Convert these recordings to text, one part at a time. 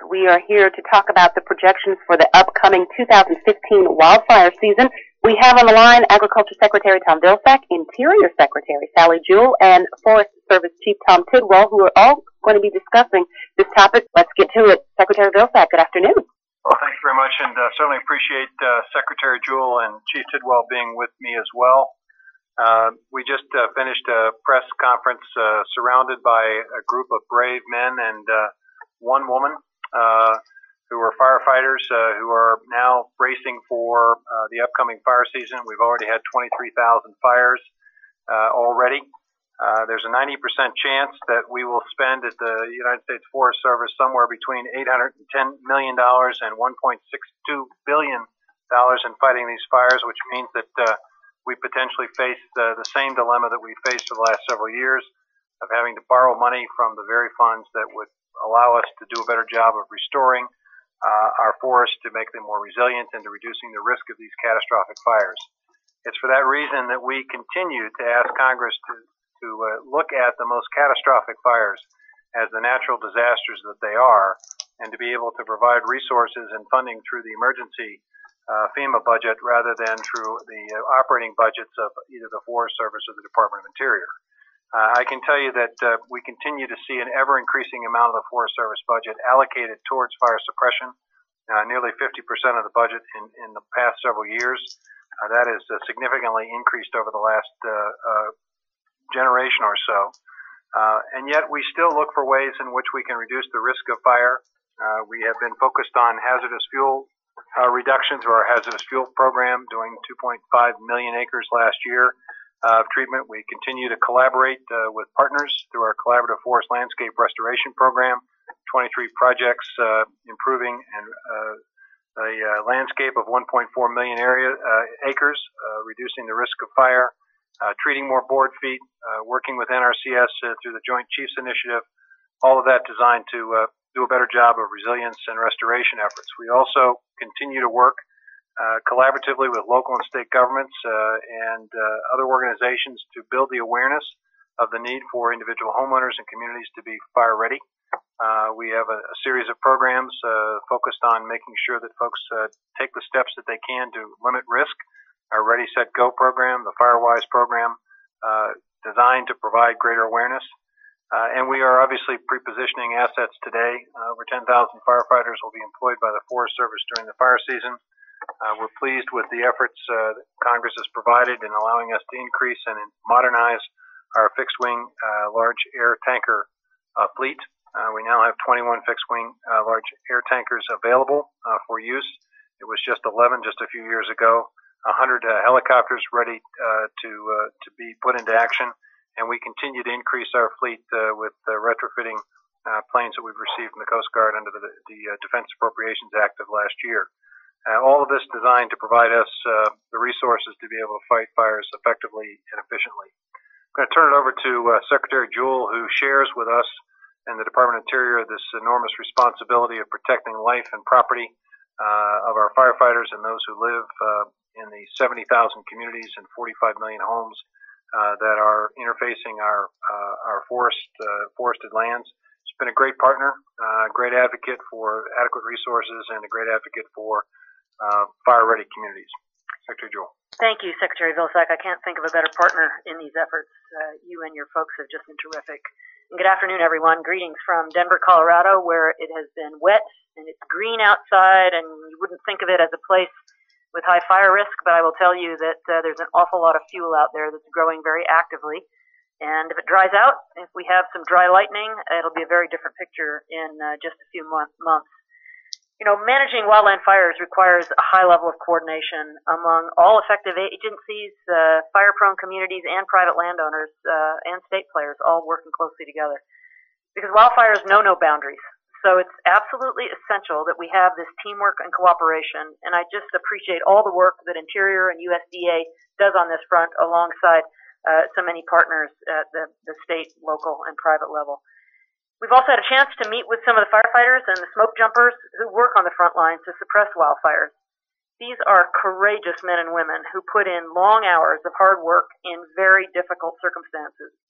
We are here to talk about the projections for the upcoming 2015 wildfire season. We have on the line Agriculture Secretary Tom Vilsack, Interior Secretary Sally Jewell, and Forest Service Chief Tom Tidwell, who are all going to be discussing this topic. Let's get to it. Secretary Vilsack, good afternoon. Well, thanks very much, and certainly appreciate Secretary Jewell and Chief Tidwell being with me as well. We just finished a press conference surrounded by a group of brave men and one woman who are firefighters who are now bracing for the upcoming fire season. We've already had 23,000 fires already. There's a 90% chance that we will spend at the United States Forest Service somewhere between $810 million and $1.62 billion in fighting these fires, which means that we potentially face the same dilemma that we faced for the last several years of having to borrow money from the very funds that would allow us to do a better job of restoring our forests to make them more resilient and to reducing the risk of these catastrophic fires. It's for that reason that we continue to ask Congress to look at the most catastrophic fires as the natural disasters that they are, and to be able to provide resources and funding through the emergency FEMA budget rather than through the operating budgets of either the Forest Service or the Department of Interior. I can tell you that we continue to see an ever-increasing amount of the Forest Service budget allocated towards fire suppression, nearly 50% of the budget in the past several years. That is significantly increased over the last generation or so. And yet we still look for ways in which we can reduce the risk of fire. We have been focused on hazardous fuel reduction through our hazardous fuel program, doing 2.5 million acres last year of treatment. We continue to collaborate with partners through our Collaborative Forest Landscape Restoration Program, 23 projects improving and the landscape of 1.4 million acres, reducing the risk of fire, treating more board feet, working with NRCS through the Joint Chiefs Initiative, all of that designed to do a better job of resilience and restoration efforts. We also continue to work collaboratively with local and state governments and other organizations to build the awareness of the need for individual homeowners and communities to be fire ready. We have a series of programs focused on making sure that folks take the steps that they can to limit risk. Our Ready, Set, Go program, the FireWise program, designed to provide greater awareness. And we are obviously pre-positioning assets today. Over 10,000 firefighters will be employed by the Forest Service during the fire season. We're pleased with the efforts that Congress has provided in allowing us to increase and modernize our fixed-wing large air tanker fleet. We now have 21 fixed-wing large air tankers available for use. It was just 11 just a few years ago. 100 helicopters ready to be put into action, and we continue to increase our fleet with retrofitting planes that we've received from the Coast Guard under the Defense Appropriations Act of last year. All of this designed to provide us the resources to be able to fight fires effectively and efficiently. I'm going to turn it over to Secretary Jewell, who shares with us and the Department of Interior this enormous responsibility of protecting life and property of our firefighters and those who live in the 70,000 communities and 45 million homes that are interfacing our forested lands. She's been a great partner, a great advocate for adequate resources, and a great advocate for fire-ready communities. Secretary Jewell. Thank you, Secretary Vilsack. I can't think of a better partner in these efforts. You and your folks have just been terrific. And good afternoon, everyone. Greetings from Denver, Colorado, where it has been wet and it's green outside, and you wouldn't think of it as a place with high fire risk, but I will tell you that there's an awful lot of fuel out there that's growing very actively. And if it dries out, if we have some dry lightning, it'll be a very different picture in just a few months. You know, managing wildland fires requires a high level of coordination among all affected agencies, fire-prone communities, and private landowners and state players all working closely together. Because wildfires know no boundaries. So it's absolutely essential that we have this teamwork and cooperation, and I just appreciate all the work that Interior and USDA does on this front alongside so many partners at the state, local, and private level. We've also had a chance to meet with some of the firefighters and the smoke jumpers who work on the front lines to suppress wildfires. These are courageous men and women who put in long hours of hard work in very difficult circumstances.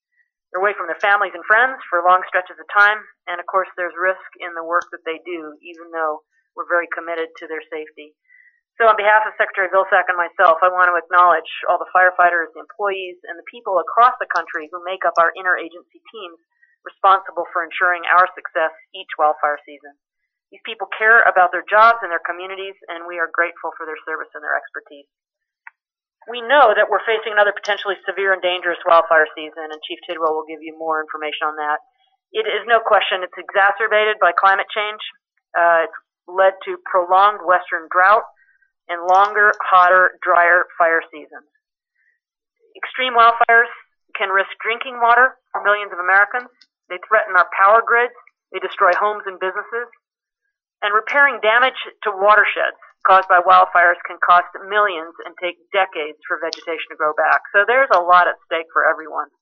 They're away from their families and friends for long stretches of time, and of course there's risk in the work that they do, even though we're very committed to their safety. So on behalf of Secretary Vilsack and myself, I want to acknowledge all the firefighters, the employees, and the people across the country who make up our interagency teams responsible for ensuring our success each wildfire season. These people care about their jobs and their communities, and we are grateful for their service and their expertise. We know that we're facing another potentially severe and dangerous wildfire season, and Chief Tidwell will give you more information on that. It is no question it's exacerbated by climate change. It's led to prolonged western drought and longer, hotter, drier fire seasons. Extreme wildfires can risk drinking water for millions of Americans. They threaten our power grids. They destroy homes and businesses. And repairing damage to watersheds caused by wildfires can cost millions and take decades for vegetation to grow back. So there's a lot at stake for everyone.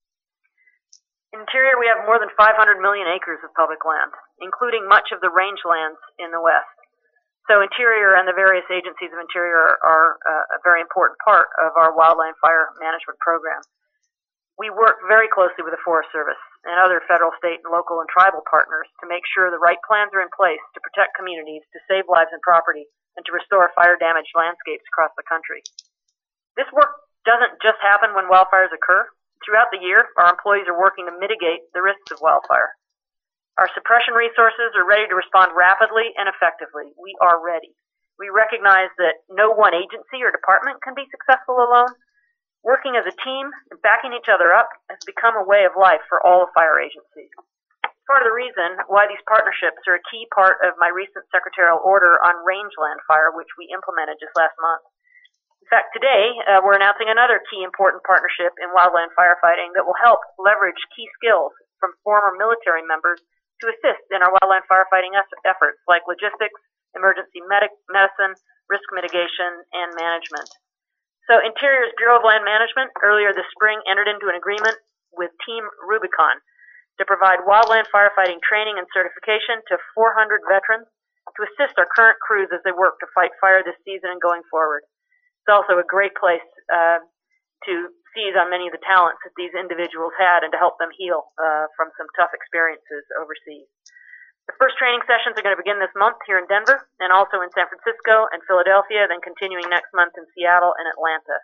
In Interior, we have more than 500 million acres of public land, including much of the rangelands in the west. So Interior and the various agencies of Interior are a very important part of our wildland fire management program. We work very closely with the Forest Service and other federal, state, and local and tribal partners to make sure the right plans are in place to protect communities, to save lives and property, and to restore fire-damaged landscapes across the country. This work doesn't just happen when wildfires occur. Throughout the year, our employees are working to mitigate the risks of wildfire. Our suppression resources are ready to respond rapidly and effectively. We are ready. We recognize that no one agency or department can be successful alone. Working as a team and backing each other up has become a way of life for all fire agencies. Part of the reason why these partnerships are a key part of my recent secretarial order on rangeland fire, which we implemented just last month. In fact, today we're announcing another key important partnership in wildland firefighting that will help leverage key skills from former military members to assist in our wildland firefighting efforts like logistics, emergency medicine, risk mitigation, and management. So Interior's Bureau of Land Management earlier this spring entered into an agreement with Team Rubicon to provide wildland firefighting training and certification to 400 veterans to assist our current crews as they work to fight fire this season and going forward. It's also a great place to seize on many of the talents that these individuals had and to help them heal from some tough experiences overseas. The first training sessions are going to begin this month here in Denver and also in San Francisco and Philadelphia, then continuing next month in Seattle and Atlanta.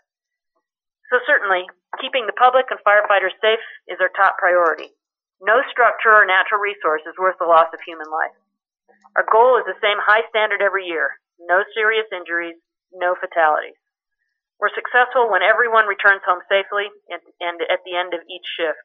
So certainly, keeping the public and firefighters safe is our top priority. No structure or natural resource is worth the loss of human life. Our goal is the same high standard every year: no serious injuries, no fatalities. We're successful when everyone returns home safely and at the end of each shift.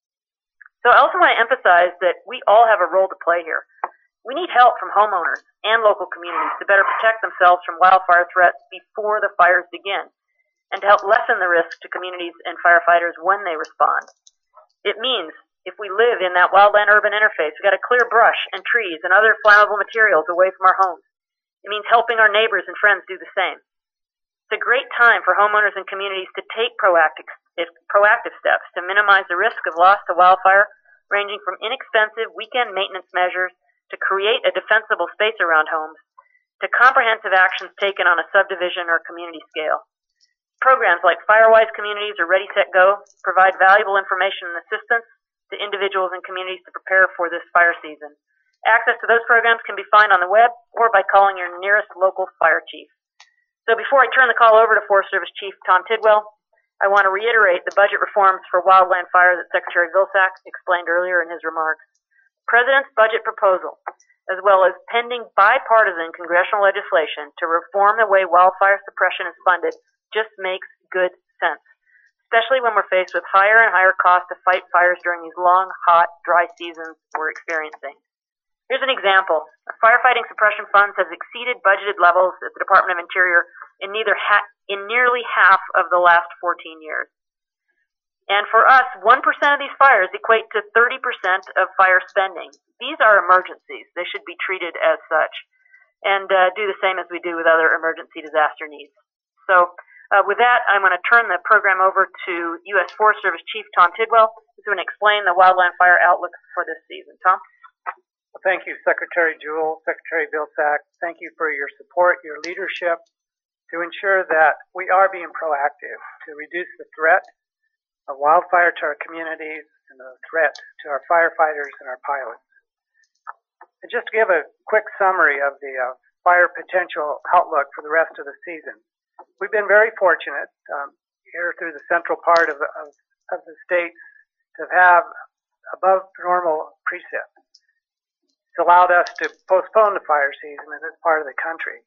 So I also want to emphasize that we all have a role to play here. We need help from homeowners and local communities to better protect themselves from wildfire threats before the fires begin, and to help lessen the risk to communities and firefighters when they respond. It means if we live in that wildland-urban interface, we've got to clear brush and trees and other flammable materials away from our homes. It means helping our neighbors and friends do the same. It's a great time for homeowners and communities to take proactive steps to minimize the risk of loss to wildfire, ranging from inexpensive weekend maintenance measures to create a defensible space around homes, to comprehensive actions taken on a subdivision or community scale. Programs like Firewise Communities or Ready, Set, Go provide valuable information and assistance to individuals and communities to prepare for this fire season. Access to those programs can be found on the web or by calling your nearest local fire chief. So before I turn the call over to Forest Service Chief Tom Tidwell, I want to reiterate the budget reforms for wildland fire that Secretary Vilsack explained earlier in his remarks. President's budget proposal, as well as pending bipartisan congressional legislation to reform the way wildfire suppression is funded, just makes good sense, especially when we're faced with higher and higher costs to fight fires during these long, hot, dry seasons we're experiencing. Here's an example. Firefighting suppression funds have exceeded budgeted levels at the Department of Interior in nearly half of the last 14 years. And for us, 1% of these fires equate to 30% of fire spending. These are emergencies. They should be treated as such and do the same as we do with other emergency disaster needs. So with that, I'm going to turn the program over to U.S. Forest Service Chief Tom Tidwell, who's going to explain the wildland fire outlook for this season. Tom? Well, thank you, Secretary Jewell, Secretary Vilsack. Thank you for your support, your leadership to ensure that we are being proactive to reduce the threat of wildfire to our communities and the threat to our firefighters and our pilots. And just to give a quick summary of the fire potential outlook for the rest of the season, we've been very fortunate here through the central part of the state to have above normal precip. It's allowed us to postpone the fire season in this part of the country.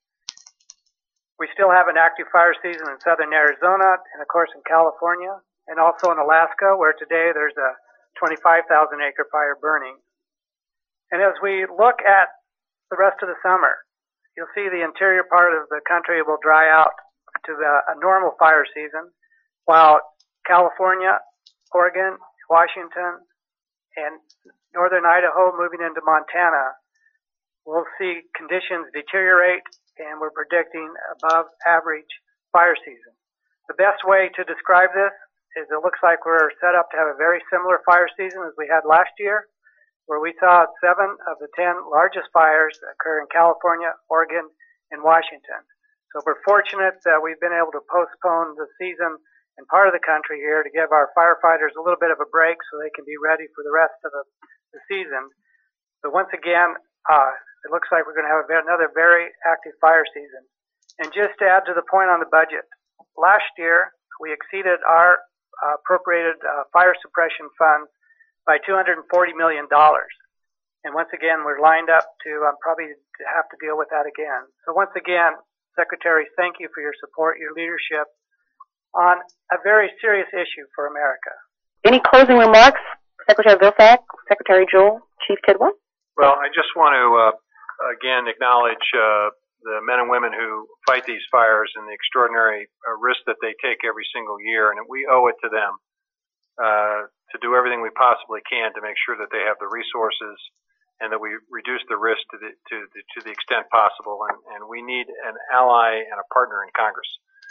We still have an active fire season in southern Arizona and, of course, in California, and also in Alaska, where today there's a 25,000-acre fire burning. And as we look at the rest of the summer, you'll see the interior part of the country will dry out to a normal fire season, while California, Oregon, Washington, and northern Idaho moving into Montana will see conditions deteriorate, and we're predicting above average fire season. The best way to describe this is it looks like we're set up to have a very similar fire season as we had last year, where we saw 7 of the 10 largest fires occur in California, Oregon, and Washington. So we're fortunate that we've been able to postpone the season in part of the country here to give our firefighters a little bit of a break so they can be ready for the rest of the season. But once again, it looks like we're going to have another very active fire season. And just to add to the point on the budget, last year we exceeded our appropriated fire suppression funds by $240 million. And once again, we're lined up to probably have to deal with that again. So once again, Secretary, thank you for your support, your leadership on a very serious issue for America. Any closing remarks, Secretary Vilsack, Secretary Jewell, Chief Tidwell? Well, I just want to again acknowledge the men and women who fight these fires and the extraordinary risk that they take every single year, and we owe it to them to do everything we possibly can to make sure that they have the resources and that we reduce the risk to the extent possible. And we need an ally and a partner in Congress.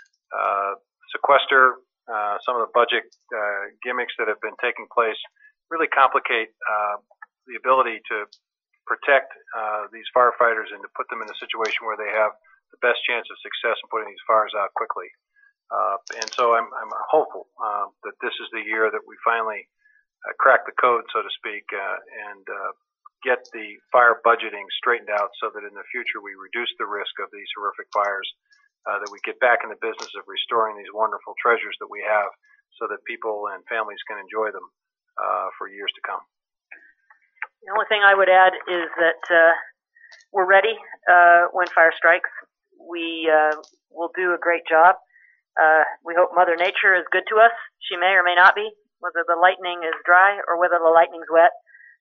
Sequester, some of the budget gimmicks that have been taking place really complicate the ability to protect these firefighters and to put them in a situation where they have the best chance of success in putting these fires out quickly. And so I'm hopeful that this is the year that we finally crack the code, so to speak, and get the fire budgeting straightened out so that in the future we reduce the risk of these horrific fires, that we get back in the business of restoring these wonderful treasures that we have so that people and families can enjoy them for years to come. The only thing I would add is that we're ready when fire strikes. We will do a great job. We hope Mother Nature is good to us. She may or may not be, whether the lightning is dry or whether the lightning's wet.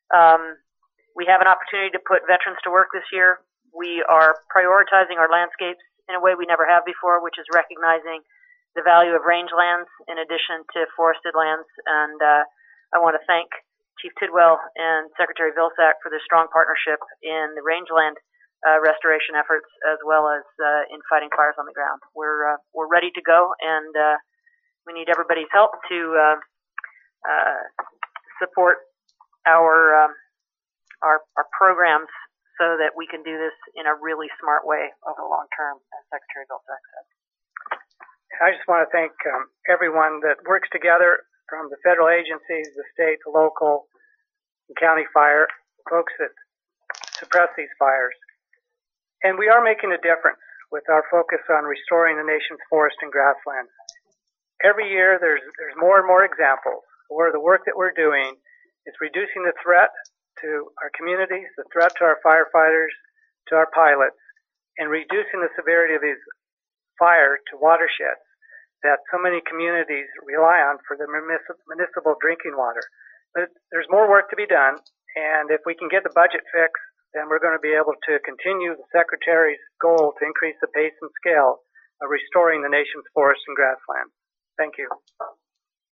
We have an opportunity to put veterans to work this year. We are prioritizing our landscapes in a way we never have before, which is recognizing the value of rangelands in addition to forested lands. And I want to thank Chief Tidwell and Secretary Vilsack for their strong partnership in the rangeland restoration efforts, as well as in fighting fires on the ground. We're ready to go, and we need everybody's help to support our programs so that we can do this in a really smart way over the long term, as Secretary Vilsack said. I just want to thank everyone that works together, from the federal agencies, the state, the local, and county fire, folks that suppress these fires. And we are making a difference with our focus on restoring the nation's forest and grasslands. Every year there's more and more examples where the work that we're doing is reducing the threat to our communities, the threat to our firefighters, to our pilots, and reducing the severity of these fires to watersheds that so many communities rely on for their municipal drinking water. But there's more work to be done, and if we can get the budget fixed, then we're going to be able to continue the Secretary's goal to increase the pace and scale of restoring the nation's forests and grasslands. Thank you.